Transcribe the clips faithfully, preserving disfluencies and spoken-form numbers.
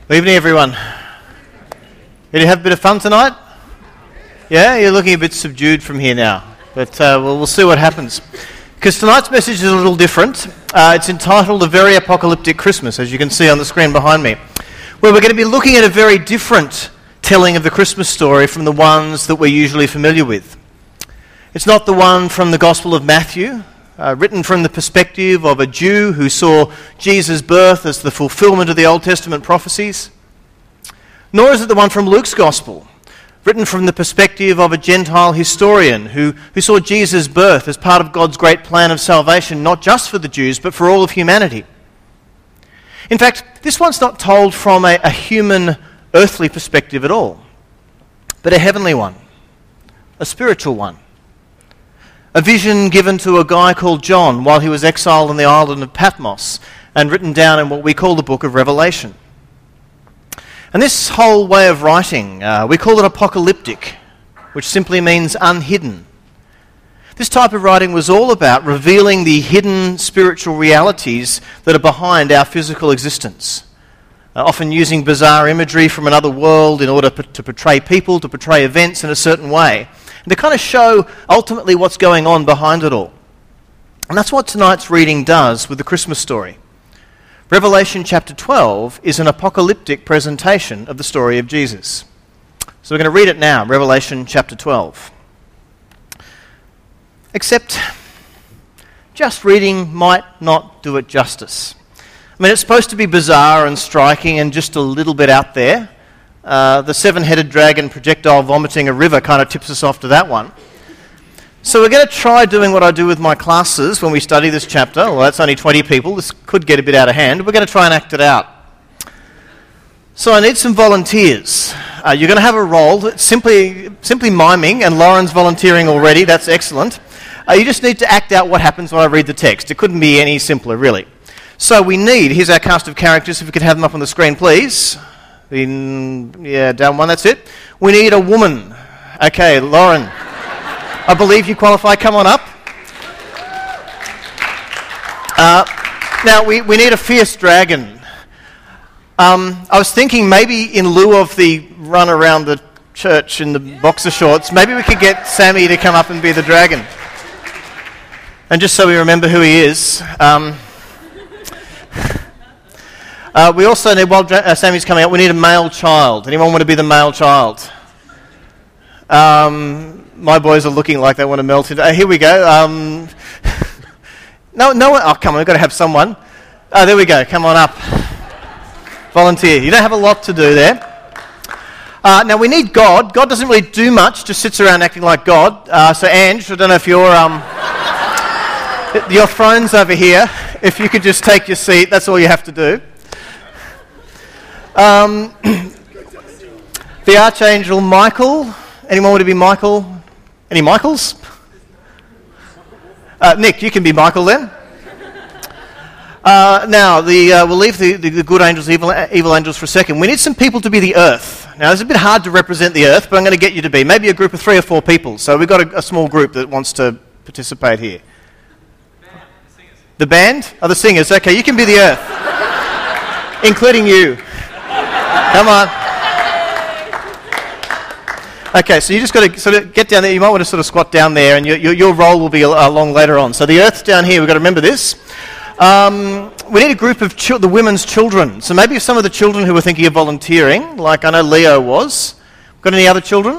Good evening, everyone. Did you have a bit of fun tonight? Yeah, you're looking a bit subdued from here now, but uh, we'll, we'll see what happens. Because tonight's message is a little different. Uh, it's entitled A Very Apocalyptic Christmas, as you can see on the screen behind me, where we're going to be looking at a very different telling of the Christmas story from the ones that we're usually familiar with. It's not the one from the Gospel of Matthew, Uh, written from the perspective of a Jew who saw Jesus' birth as the fulfillment of the Old Testament prophecies. Nor is it the one from Luke's Gospel, written from the perspective of a Gentile historian who, who saw Jesus' birth as part of God's great plan of salvation, not just for the Jews, but for all of humanity. In fact, this one's not told from a, a human, earthly perspective at all, but a heavenly one, a spiritual one. A vision given to a guy called John while he was exiled on the island of Patmos and written down in what we call the book of Revelation. And this whole way of writing, uh, we call it apocalyptic, which simply means unhidden. This type of writing was all about revealing the hidden spiritual realities that are behind our physical existence, uh, often using bizarre imagery from another world in order p- to portray people, to portray events in a certain way, and to kind of show ultimately what's going on behind it all. And that's what tonight's reading does with the Christmas story. Revelation chapter twelve is an apocalyptic presentation of the story of Jesus. So we're going to read it now, Revelation chapter twelve. Except, just reading might not do it justice. I mean, it's supposed to be bizarre and striking and just a little bit out there. Uh, the seven-headed dragon projectile vomiting a river kind of tips us off to that one. So we're going to try doing what I do with my classes when we study this chapter. Well, that's only twenty people. This could get a bit out of hand. We're going to try and act it out. So I need some volunteers. Uh, you're going to have a role that's simply, simply miming, and Lauren's volunteering already. That's excellent. Uh, you just need to act out what happens when I read the text. It couldn't be any simpler, really. So we need, here's our cast of characters. If we could have them up on the screen, please. In, yeah, down one, that's it. We need a woman. Okay, Lauren, I believe you qualify. Come on up. Uh, now, we, we need a fierce dragon. Um, I was thinking maybe in lieu of the run around the church in the boxer shorts, maybe we could get Sammy to come up and be the dragon. And just so we remember who he is... Um, Uh, we also need, while uh, Sammy's coming up, we need a male child. Anyone want to be the male child? Um, my boys are looking like they want to melt it. Uh, here we go. Um, no, no one. Oh, come on, we've got to have someone. Oh, there we go. Come on up. Volunteer. You don't have a lot to do there. Uh, now, we need God. God doesn't really do much, just sits around acting like God. Uh, so, Ange, I don't know if you're... Um, your throne's over here. If you could just take your seat, that's all you have to do. Um, the Archangel Michael. Anyone want to be Michael? Any Michaels? Uh, Nick, you can be Michael then. Uh, now, the, uh, we'll leave the, the, the good angels, evil, evil angels for a second. We need some people to be the earth. Now, it's a bit hard to represent the earth, but I'm going to get you to be. Maybe a group of three or four people. So we've got a, a small group that wants to participate here. The band? Oh, the singers. Okay, you can be the earth. Including you. Come on. Okay, so you just got to sort of get down there. You might want to sort of squat down there, and your, your, your role will be along later on. So the earth's down here. We've got to remember this. Um, we need a group of chi- the women's children. So maybe some of the children who are thinking of volunteering, like I know Leo was. Got any other children?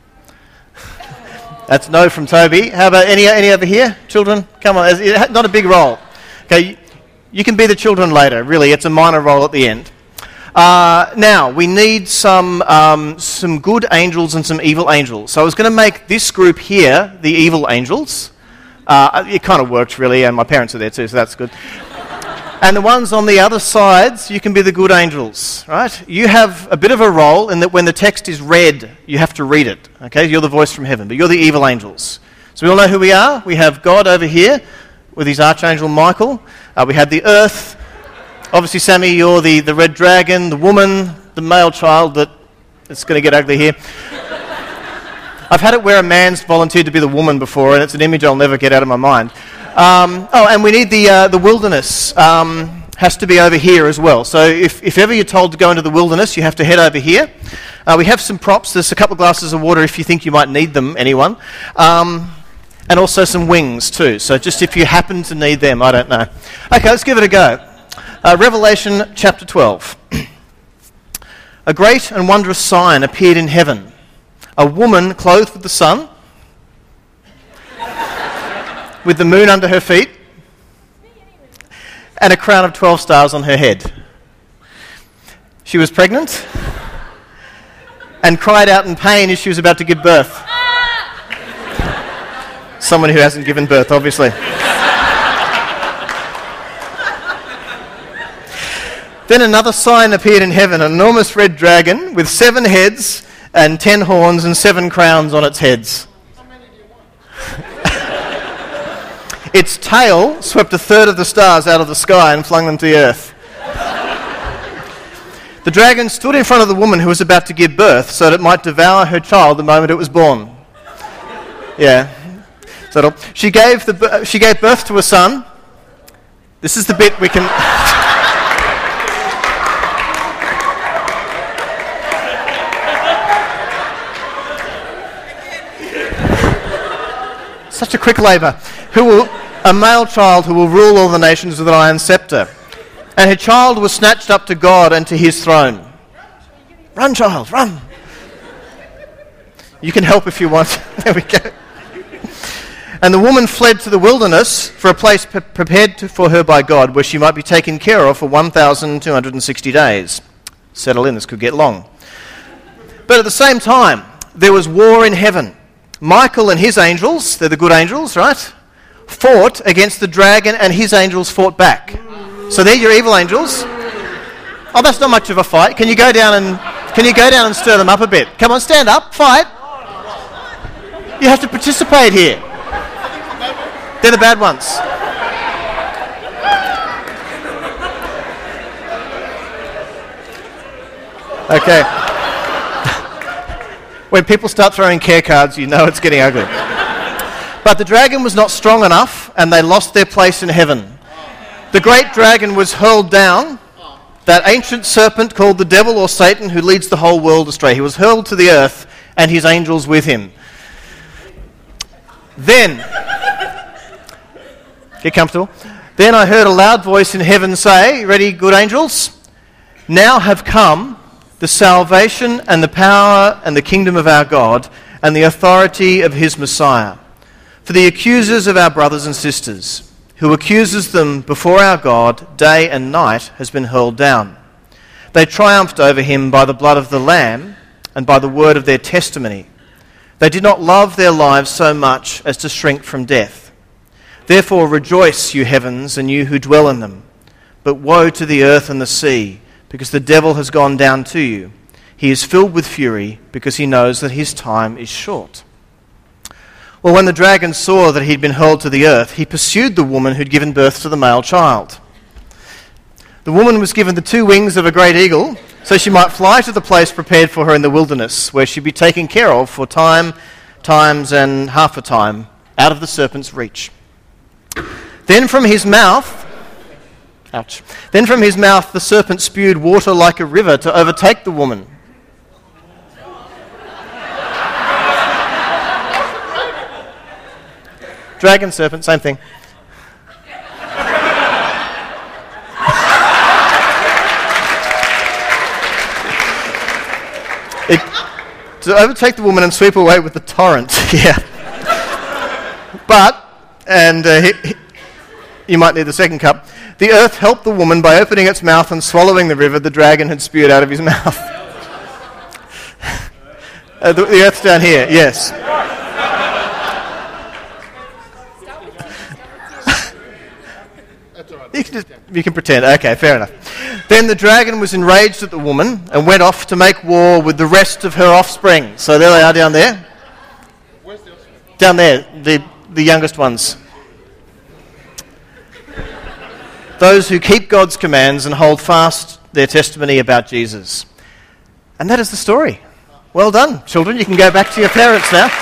That's no from Toby. How about any any over here? Children? Come on. It's not a big role. Okay, you can be the children later. Really, it's a minor role at the end. Uh, now, we need some um, some good angels and some evil angels. So I was going to make this group here the evil angels. Uh, it kind of worked, really, and my parents are there too, so that's good. And the ones on the other sides, you can be the good angels, right? You have a bit of a role in that when the text is read, you have to read it, okay? You're the voice from heaven, but you're the evil angels. So we all know who we are. We have God over here with his archangel Michael. Uh, we have the earth. Obviously, Sammy, you're the, the red dragon, the woman, the male child that it's going to get ugly here. I've had it where a man's volunteered to be the woman before, and it's an image I'll never get out of my mind. Um, oh, and we need the uh, the wilderness. Um, has to be over here as well. So if, if ever you're told to go into the wilderness, you have to head over here. Uh, we have some props. There's a couple of glasses of water if you think you might need them, anyone. Um, and also some wings too. So just if you happen to need them, I don't know. Okay, let's give it a go. Uh, Revelation chapter twelve. A great and wondrous sign appeared in heaven. A woman clothed with the sun, with the moon under her feet, and a crown of twelve stars on her head. She was pregnant and cried out in pain as she was about to give birth. Someone who hasn't given birth, obviously. Then another sign appeared in heaven, an enormous red dragon with seven heads and ten horns and seven crowns on its heads. How many do you want? Its tail swept a third of the stars out of the sky and flung them to the earth. The dragon stood in front of the woman who was about to give birth so that it might devour her child the moment it was born. Yeah. So she gave, the, she gave birth to a son. This is the bit we can... Such a quick labour. Who will, a male child who will rule all the nations with an iron scepter. And her child was snatched up to God and to his throne. Run, child, run. You can help if you want. There we go. And the woman fled to the wilderness for a place pre- prepared to, for her by God, where she might be taken care of for one thousand two hundred sixty days. Settle in, this could get long. But at the same time, there was war in heaven. Michael and his angels, they're the good angels, right, fought against the dragon, and his angels fought back. So they're your evil angels. Oh, that's not much of a fight. Can you go down and can you go down and stir them up a bit? Come on, stand up, fight. You have to participate here. They're the bad ones. Okay. When people start throwing care cards, you know it's getting ugly. But the dragon was not strong enough, and they lost their place in heaven. The great dragon was hurled down, that ancient serpent called the devil or Satan, who leads the whole world astray. He was hurled to the earth, and his angels with him. Then, get comfortable. Then I heard a loud voice in heaven say, ready, good angels? Now have come the salvation and the power and the kingdom of our God and the authority of his Messiah. For the accusers of our brothers and sisters, who accuses them before our God day and night, has been hurled down. They triumphed over him by the blood of the Lamb and by the word of their testimony. They did not love their lives so much as to shrink from death. Therefore rejoice, you heavens, and you who dwell in them. But woe to the earth and the sea, because the devil has gone down to you. He is filled with fury, because he knows that his time is short. Well, when the dragon saw that he had been hurled to the earth, he pursued the woman who had given birth to the male child. The woman was given the two wings of a great eagle, so she might fly to the place prepared for her in the wilderness, where she'd be taken care of for time, times, and half a time, out of the serpent's reach. Then from his mouth... Ouch. Then from his mouth the serpent spewed water like a river to overtake the woman. Dragon, serpent, same thing. It, to overtake the woman and sweep away with the torrent. Yeah. But, and uh, he, he, you might need the second cup, the earth helped the woman by opening its mouth and swallowing the river the dragon had spewed out of his mouth. uh, the, the earth's down here, yes. You can, just, you can pretend. Okay, fair enough. Then the dragon was enraged at the woman and went off to make war with the rest of her offspring. So there they are down there. Where's the offspring? Down there, the, the youngest ones. Those who keep God's commands and hold fast their testimony about Jesus. And that is the story. Well done, children. You can go back to your parents now.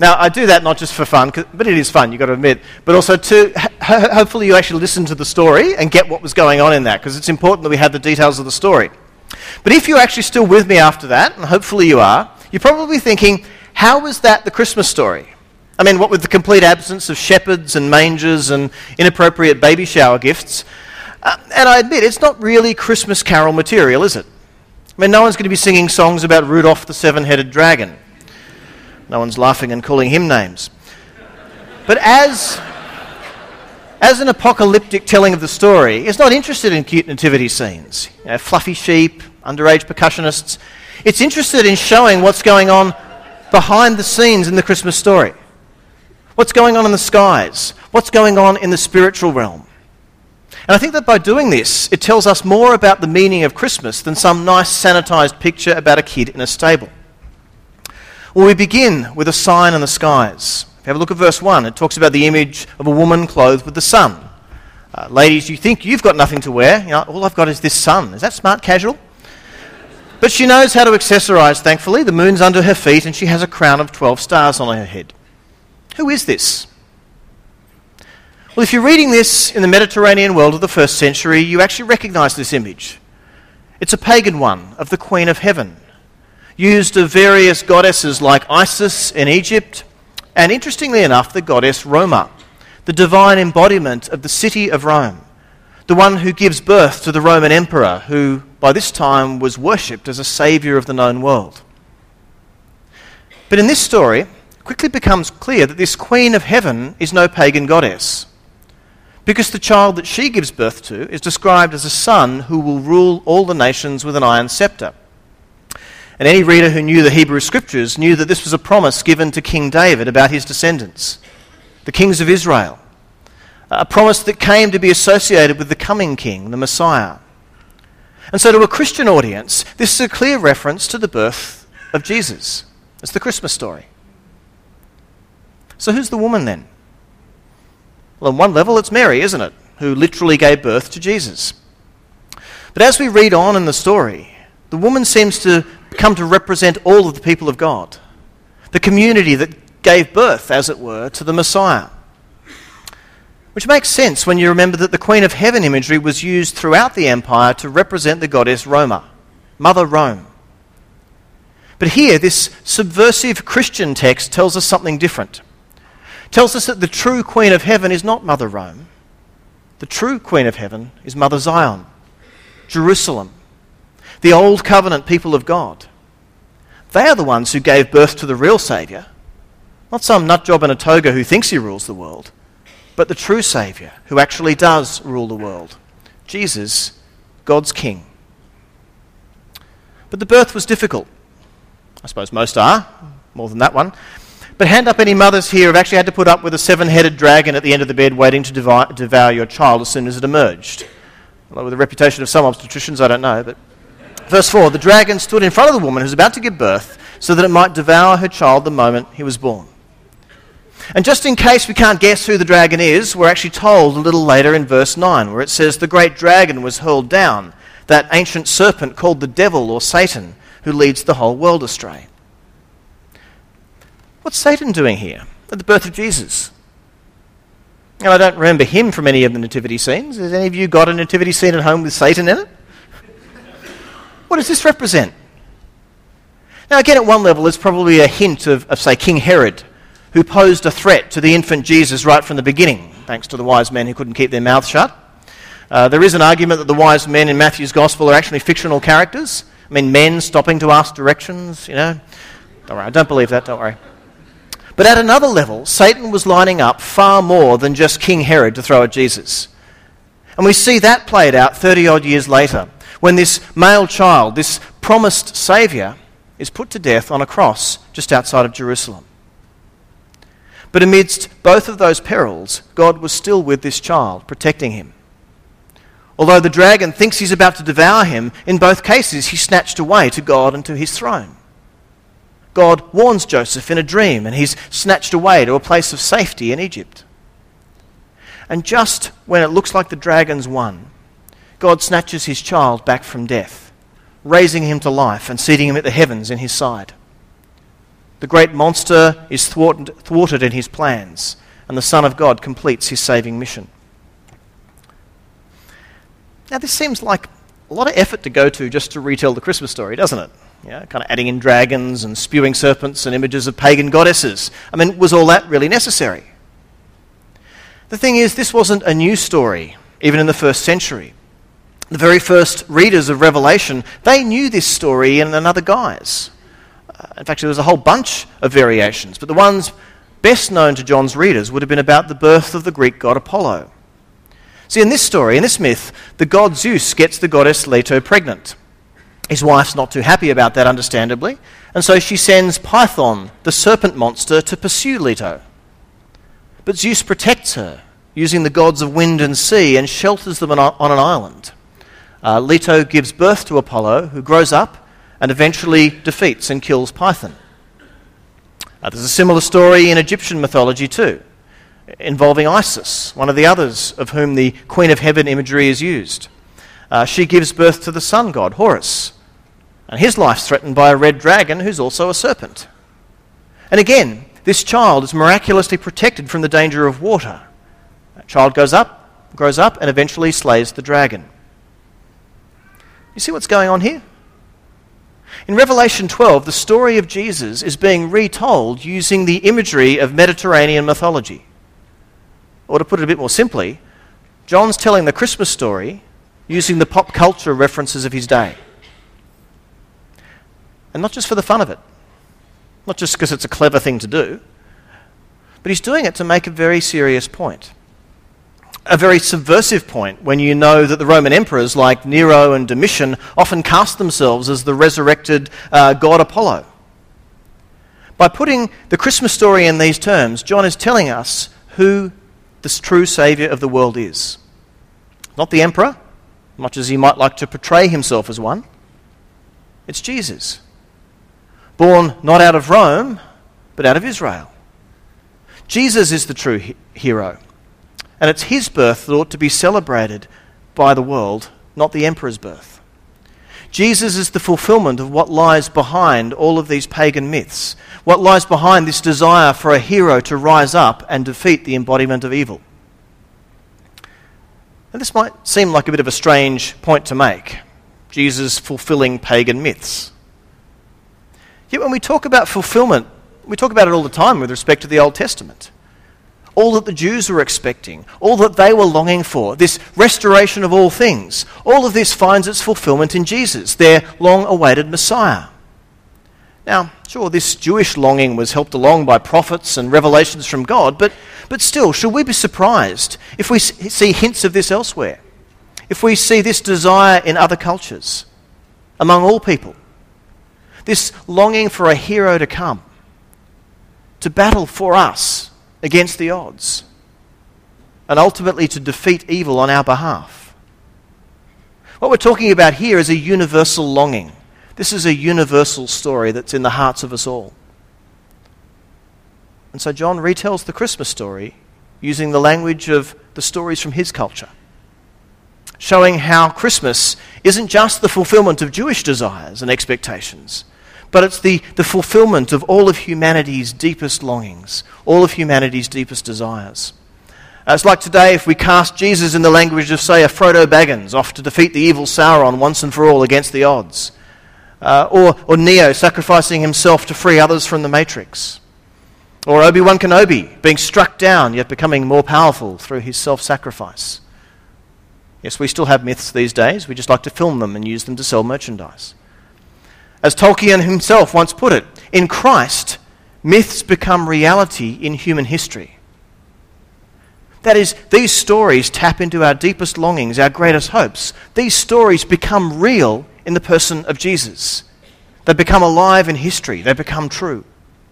Now, I do that not just for fun, but it is fun, you've got to admit, but also to ho- hopefully you actually listen to the story and get what was going on in that, because it's important that we have the details of the story. But if you're actually still with me after that, and hopefully you are, you're probably thinking, how was that the Christmas story? I mean, what with the complete absence of shepherds and mangers and inappropriate baby shower gifts? Uh, and I admit, it's not really Christmas carol material, is it? I mean, no one's going to be singing songs about Rudolph the Seven-Headed Dragon. No one's laughing and calling him names. But as, as an apocalyptic telling of the story, it's not interested in cute nativity scenes, you know, fluffy sheep, underage percussionists. It's interested in showing what's going on behind the scenes in the Christmas story. What's going on in the skies? What's going on in the spiritual realm? And I think that by doing this, it tells us more about the meaning of Christmas than some nice sanitised picture about a kid in a stable. Well, we begin with a sign in the skies. If you have a look at verse one, it talks about the image of a woman clothed with the sun. Uh, ladies, you think you've got nothing to wear. You know, all I've got is this sun. Is that smart casual? But she knows how to accessorise, thankfully. The moon's under her feet and she has a crown of twelve stars on her head. Who is this? Well, if you're reading this in the Mediterranean world of the first century, you actually recognise this image. It's a pagan one of the Queen of Heaven, used of various goddesses like Isis in Egypt, and interestingly enough, the goddess Roma, the divine embodiment of the city of Rome, the one who gives birth to the Roman emperor, who by this time was worshipped as a saviour of the known world. But in this story, it quickly becomes clear that this Queen of Heaven is no pagan goddess, because the child that she gives birth to is described as a son who will rule all the nations with an iron sceptre. And any reader who knew the Hebrew Scriptures knew that this was a promise given to King David about his descendants, the kings of Israel. A promise that came to be associated with the coming king, the Messiah. And so to a Christian audience, this is a clear reference to the birth of Jesus. It's the Christmas story. So who's the woman then? Well, on one level, it's Mary, isn't it? Who literally gave birth to Jesus. But as we read on in the story, the woman seems to come to represent all of the people of God, the community that gave birth, as it were, to the Messiah. Which makes sense when you remember that the Queen of Heaven imagery was used throughout the empire to represent the goddess Roma, Mother Rome. But here, this subversive Christian text tells us something different. It tells us that the true Queen of Heaven is not Mother Rome. The true Queen of Heaven is Mother Zion, Jerusalem, the old covenant people of God. They are the ones who gave birth to the real Saviour, not some nutjob in a toga who thinks he rules the world, but the true Saviour who actually does rule the world, Jesus, God's King. But the birth was difficult. I suppose most are, more than that one. But hand up any mothers here who've actually had to put up with a seven-headed dragon at the end of the bed waiting to devour, devour your child as soon as it emerged. Well, with the reputation of some obstetricians, I don't know, but verse four, the dragon stood in front of the woman who was about to give birth so that it might devour her child the moment he was born. And just in case we can't guess who the dragon is, we're actually told a little later in verse nine, where it says, the great dragon was hurled down, that ancient serpent called the devil or Satan, who leads the whole world astray. What's Satan doing here at the birth of Jesus? And I don't remember him from any of the nativity scenes. Has any of you got a nativity scene at home with Satan in it? What does this represent? Now again, at one level, it's probably a hint of, of, say, King Herod, who posed a threat to the infant Jesus right from the beginning, thanks to the wise men who couldn't keep their mouths shut. Uh, there is an argument that the wise men in Matthew's Gospel are actually fictional characters. I mean, men stopping to ask directions, you know. Don't worry, I don't believe that, don't worry. But at another level, Satan was lining up far more than just King Herod to throw at Jesus. And we see that played out thirty-odd years later, when this male child, this promised Saviour, is put to death on a cross just outside of Jerusalem. But amidst both of those perils, God was still with this child, protecting him. Although the dragon thinks he's about to devour him, in both cases he's snatched away to God and to his throne. God warns Joseph in a dream, and he's snatched away to a place of safety in Egypt. And just when it looks like the dragon's won, God snatches his child back from death, raising him to life and seating him at the heavens in his side. The great monster is thwarted, thwarted in his plans, and the Son of God completes his saving mission. Now, this seems like a lot of effort to go to just to retell the Christmas story, doesn't it? Yeah, kind of adding in dragons and spewing serpents and images of pagan goddesses. I mean, was all that really necessary? The thing is, this wasn't a new story, even in the first century. The very first readers of Revelation, they knew this story in another guise. Uh, in fact, there was a whole bunch of variations, but the ones best known to John's readers would have been about the birth of the Greek god Apollo. See, in this story, in this myth, the god Zeus gets the goddess Leto pregnant. His wife's not too happy about that, understandably, and so she sends Python, the serpent monster, to pursue Leto. But Zeus protects her, using the gods of wind and sea, and shelters them on, on an island. Uh, Leto gives birth to Apollo, who grows up and eventually defeats and kills Python. Uh, there's a similar story in Egyptian mythology too, involving Isis, one of the others of whom the Queen of Heaven imagery is used. Uh, she gives birth to the sun god, Horus, and his life's threatened by a red dragon who's also a serpent. And again, this child is miraculously protected from the danger of water. That child goes up, grows up, and eventually slays the dragon. You see what's going on here? In Revelation twelve, the story of Jesus is being retold using the imagery of Mediterranean mythology. Or to put it a bit more simply, John's telling the Christmas story using the pop culture references of his day. And not just for the fun of it. Not just because it's a clever thing to do. But he's doing it to make a very serious point. A very subversive point when you know that the Roman emperors like Nero and Domitian often cast themselves as the resurrected uh, god Apollo. By putting the Christmas story in these terms, John is telling us who this true saviour of the world is. Not the emperor, much as he might like to portray himself as one. It's Jesus. Born not out of Rome, but out of Israel. Jesus is the true he- hero. And it's his birth that ought to be celebrated by the world, not the emperor's birth. Jesus is the fulfillment of what lies behind all of these pagan myths, what lies behind this desire for a hero to rise up and defeat the embodiment of evil. And this might seem like a bit of a strange point to make, Jesus fulfilling pagan myths. Yet when we talk about fulfillment, we talk about it all the time with respect to the Old Testament. All that the Jews were expecting, all that they were longing for, this restoration of all things, all of this finds its fulfillment in Jesus, their long-awaited Messiah. Now, sure, this Jewish longing was helped along by prophets and revelations from God, but, but still, should we be surprised if we see hints of this elsewhere? If we see this desire in other cultures, among all people? This longing for a hero to come, to battle for us, against the odds, and ultimately to defeat evil on our behalf. What we're talking about here is a universal longing. This is a universal story that's in the hearts of us all. And so John retells the Christmas story using the language of the stories from his culture, showing how Christmas isn't just the fulfillment of Jewish desires and expectations, but it's the, the fulfillment of all of humanity's deepest longings, all of humanity's deepest desires. Uh, it's like today if we cast Jesus in the language of, say, a Frodo Baggins off to defeat the evil Sauron once and for all against the odds. Uh, or, or Neo sacrificing himself to free others from the Matrix. Or Obi-Wan Kenobi being struck down yet becoming more powerful through his self-sacrifice. Yes, we still have myths these days. We just like to film them and use them to sell merchandise. As Tolkien himself once put it, in Christ, myths become reality in human history. That is, these stories tap into our deepest longings, our greatest hopes. These stories become real in the person of Jesus. They become alive in history. They become true.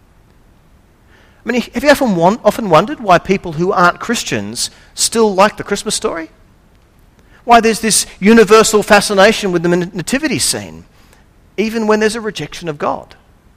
I mean, have you often, often wondered why people who aren't Christians still like the Christmas story? Why there's this universal fascination with the nativity scene, even when there's a rejection of God?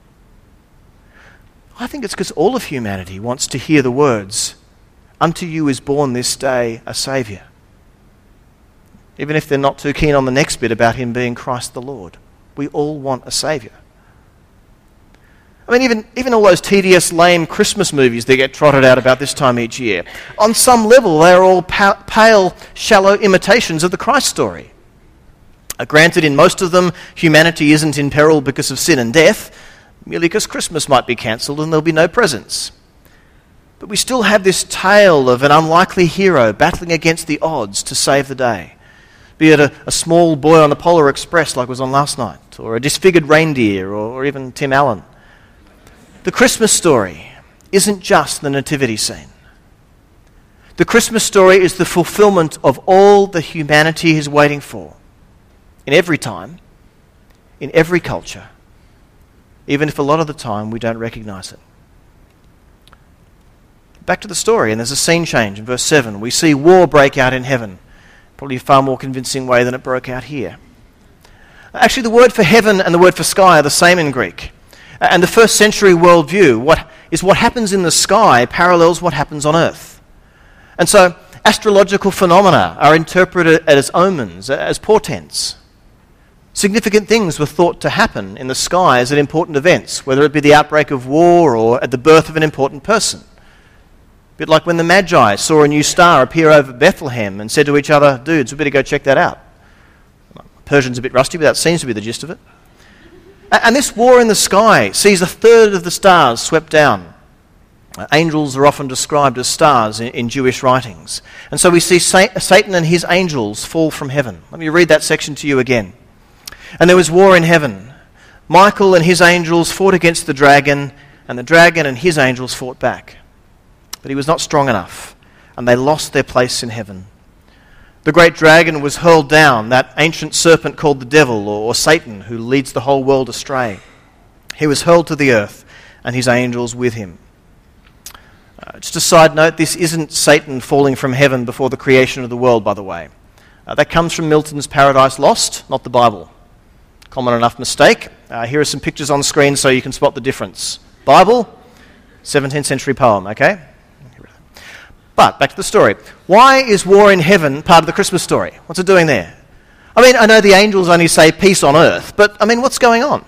I think it's because all of humanity wants to hear the words, "Unto you is born this day a Saviour," even if they're not too keen on the next bit about him being Christ the Lord. We all want a Saviour. I mean, even, even all those tedious, lame Christmas movies that get trotted out about this time each year, on some level they are all pa- pale, shallow imitations of the Christ story. Uh, granted, in most of them, humanity isn't in peril because of sin and death, merely because Christmas might be cancelled and there'll be no presents. But we still have this tale of an unlikely hero battling against the odds to save the day, be it a, a small boy on the Polar Express like was on last night, or a disfigured reindeer, or, or even Tim Allen. The Christmas story isn't just the nativity scene. The Christmas story is the fulfillment of all that humanity is waiting for, in every time, in every culture, even if a lot of the time we don't recognise it. Back to the story, and there's a scene change in verse seven. We see war break out in heaven, probably a far more convincing way than it broke out here. Actually, the word for heaven and the word for sky are the same in Greek. And the first century worldview what is what happens in the sky parallels what happens on earth. And so astrological phenomena are interpreted as omens, as portents. Significant things were thought to happen in the skies at important events, whether it be the outbreak of war or at the birth of an important person. A bit like when the Magi saw a new star appear over Bethlehem and said to each other, dudes, we better go check that out. Persian's a bit rusty, but that seems to be the gist of it. And this war in the sky sees a third of the stars swept down. Angels are often described as stars in, in Jewish writings. And so we see Sa- Satan and his angels fall from heaven. Let me read that section to you again. And there was war in heaven. Michael and his angels fought against the dragon, and the dragon and his angels fought back. But he was not strong enough, and they lost their place in heaven. The great dragon was hurled down, that ancient serpent called the devil, or, or Satan, who leads the whole world astray. He was hurled to the earth, and his angels with him. Uh, just a side note, this isn't Satan falling from heaven before the creation of the world, by the way. Uh, that comes from Milton's Paradise Lost, not the Bible. Common enough mistake. Uh, here are some pictures on screen so you can spot the difference. Bible, seventeenth century poem, okay? But, back to the story. Why is war in heaven part of the Christmas story? What's it doing there? I mean, I know the angels only say peace on earth, but, I mean, what's going on?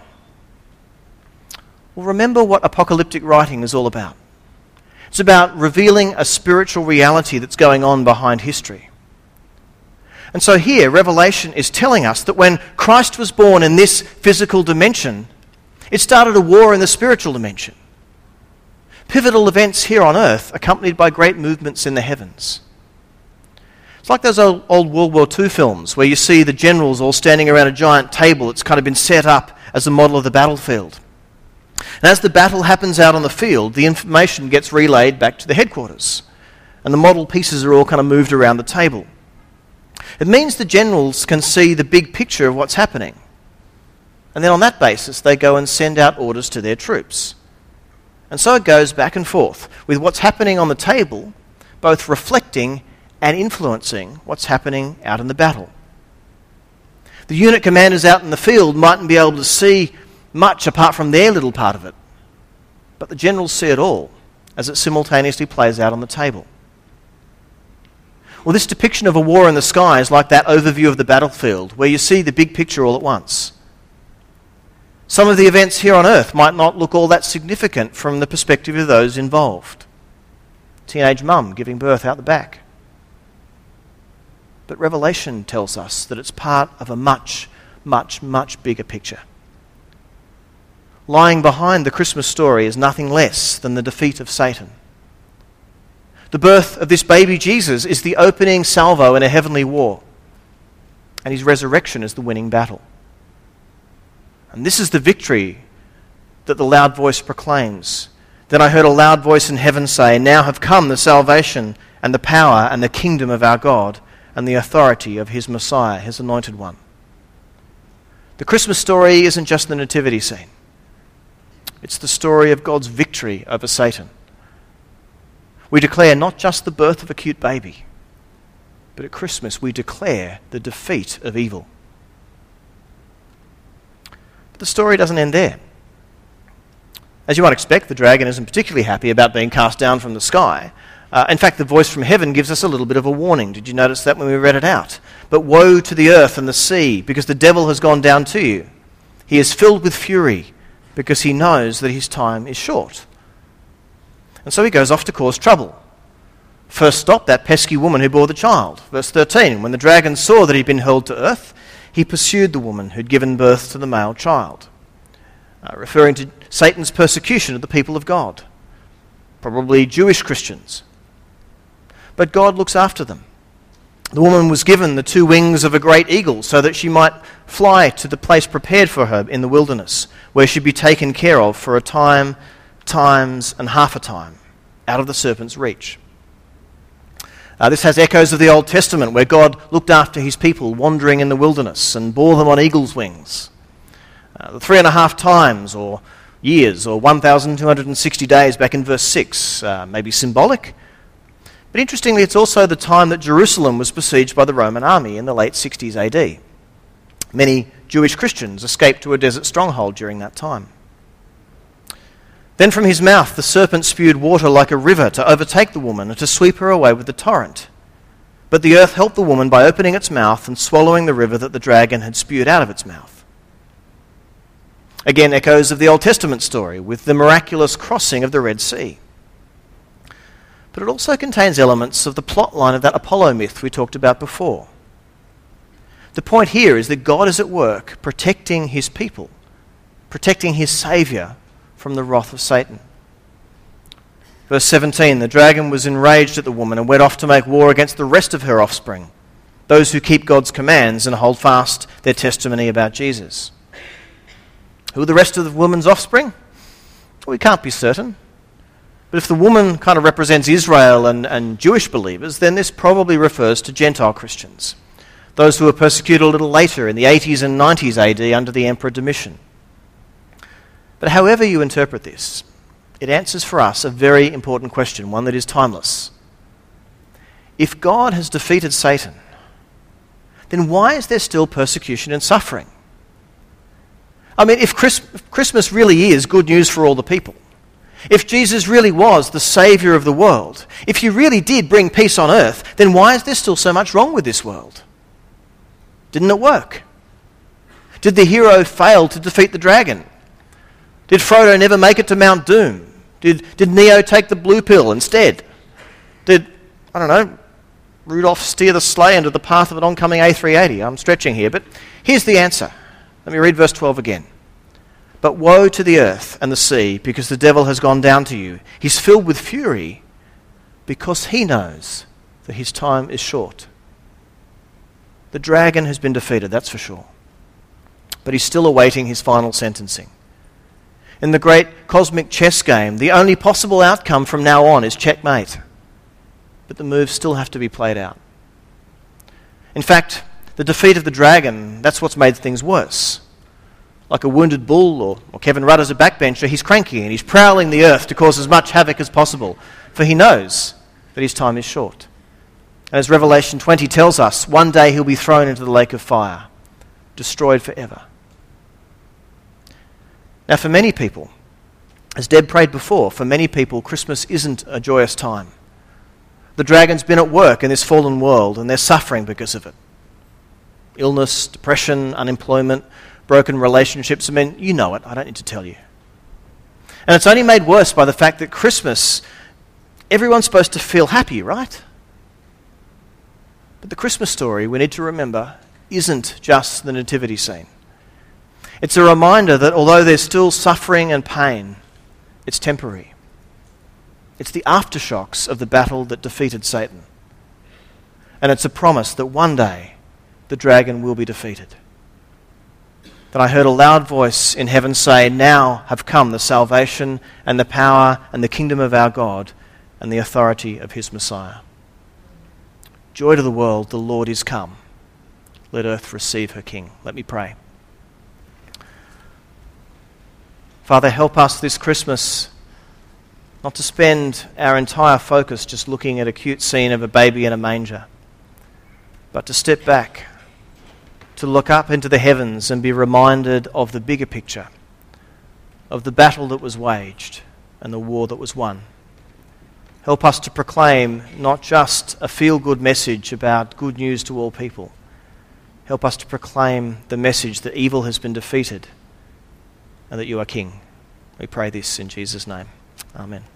Well, remember what apocalyptic writing is all about. It's about revealing a spiritual reality that's going on behind history. And so here, Revelation is telling us that when Christ was born in this physical dimension, it started a war in the spiritual dimension. Pivotal events here on earth accompanied by great movements in the heavens. It's like those old, old World War Two films where you see the generals all standing around a giant table that's kind of been set up as a model of the battlefield. And as the battle happens out on the field, the information gets relayed back to the headquarters, and the model pieces are all kind of moved around the table. It means the generals can see the big picture of what's happening. And then on that basis, they go and send out orders to their troops. And so it goes back and forth, with what's happening on the table, both reflecting and influencing what's happening out in the battle. The unit commanders out in the field mightn't be able to see much apart from their little part of it, but the generals see it all as it simultaneously plays out on the table. Well, this depiction of a war in the sky is like that overview of the battlefield, where you see the big picture all at once. Some of the events here on earth might not look all that significant from the perspective of those involved. Teenage mum giving birth out the back. But Revelation tells us that it's part of a much, much, much bigger picture. Lying behind the Christmas story is nothing less than the defeat of Satan. The birth of this baby Jesus is the opening salvo in a heavenly war, and his resurrection is the winning battle. And this is the victory that the loud voice proclaims. Then I heard a loud voice in heaven say, now have come the salvation and the power and the kingdom of our God and the authority of his Messiah, his anointed one. The Christmas story isn't just the nativity scene. It's the story of God's victory over Satan. We declare not just the birth of a cute baby, but at Christmas we declare the defeat of evil. But the story doesn't end there. As you might expect, the dragon isn't particularly happy about being cast down from the sky. Uh, in fact, the voice from heaven gives us a little bit of a warning. Did you notice that when we read it out? But woe to the earth and the sea, because the devil has gone down to you. He is filled with fury, because he knows that his time is short. And so he goes off to cause trouble. First stop, that pesky woman who bore the child. Verse thirteen, when the dragon saw that he'd been hurled to earth, he pursued the woman who'd given birth to the male child. Uh, referring to Satan's persecution of the people of God, probably Jewish Christians. But God looks after them. The woman was given the two wings of a great eagle so that she might fly to the place prepared for her in the wilderness, where she'd be taken care of for a time, times, and half a time, out of the serpent's reach. Uh, this has echoes of the Old Testament, where God looked after his people wandering in the wilderness and bore them on eagle's wings. Uh, the three and a half times, or years, or one thousand two hundred sixty days back in verse six, uh, may be symbolic. But interestingly, it's also the time that Jerusalem was besieged by the Roman army in the late sixties A D. Many Jewish Christians escaped to a desert stronghold during that time. Then from his mouth the serpent spewed water like a river to overtake the woman and to sweep her away with the torrent. But the earth helped the woman by opening its mouth and swallowing the river that the dragon had spewed out of its mouth. Again, echoes of the Old Testament story with the miraculous crossing of the Red Sea. But it also contains elements of the plot line of that Apollo myth we talked about before. The point here is that God is at work protecting his people, protecting his Saviour from the wrath of Satan. Verse seventeen, the dragon was enraged at the woman and went off to make war against the rest of her offspring, those who keep God's commands and hold fast their testimony about Jesus. Who are the rest of the woman's offspring? Well, we can't be certain. But if the woman kind of represents Israel and, and Jewish believers, then this probably refers to Gentile Christians, those who were persecuted a little later in the eighties and nineties A D under the Emperor Domitian. But however you interpret this, it answers for us a very important question, one that is timeless. If God has defeated Satan, then why is there still persecution and suffering? I mean, if Chris- Christmas really is good news for all the people, if Jesus really was the Saviour of the world, if he really did bring peace on earth, then why is there still so much wrong with this world? Didn't it work? Did the hero fail to defeat the dragon? Did Frodo never make it to Mount Doom? Did, did Neo take the blue pill instead? Did, I don't know, Rudolph steer the sleigh into the path of an oncoming A three eighty? I'm stretching here, but here's the answer. Let me read verse twelve again. But woe to the earth and the sea, because the devil has gone down to you. He's filled with fury, because he knows that his time is short. The dragon has been defeated, that's for sure. But he's still awaiting his final sentencing. In the great cosmic chess game, the only possible outcome from now on is checkmate. But the moves still have to be played out. In fact, the defeat of the dragon, that's what's made things worse. Like a wounded bull, or, or Kevin Rudd as a backbencher, he's cranky and he's prowling the earth to cause as much havoc as possible, for he knows that his time is short. And as Revelation twenty tells us, one day he'll be thrown into the lake of fire, destroyed forever. Now for many people, as Deb prayed before, for many people Christmas isn't a joyous time. The dragon's been at work in this fallen world and they're suffering because of it. Illness, depression, unemployment, broken relationships. I mean, you know it, I don't need to tell you. And it's only made worse by the fact that Christmas, everyone's supposed to feel happy, right? But the Christmas story, we need to remember, isn't just the nativity scene. It's a reminder that although there's still suffering and pain, it's temporary. It's the aftershocks of the battle that defeated Satan. And it's a promise that one day the dragon will be defeated. Then I heard a loud voice in heaven say, "Now have come the salvation and the power and the kingdom of our God and the authority of his Messiah." Joy to the world, the Lord is come. Let earth receive her King. Let me pray. Father, help us this Christmas not to spend our entire focus just looking at a cute scene of a baby in a manger, but to step back, to look up into the heavens and be reminded of the bigger picture, of the battle that was waged and the war that was won. Help us to proclaim not just a feel-good message about good news to all people. Help us to proclaim the message that evil has been defeated and that you are King. We pray this in Jesus' name. Amen.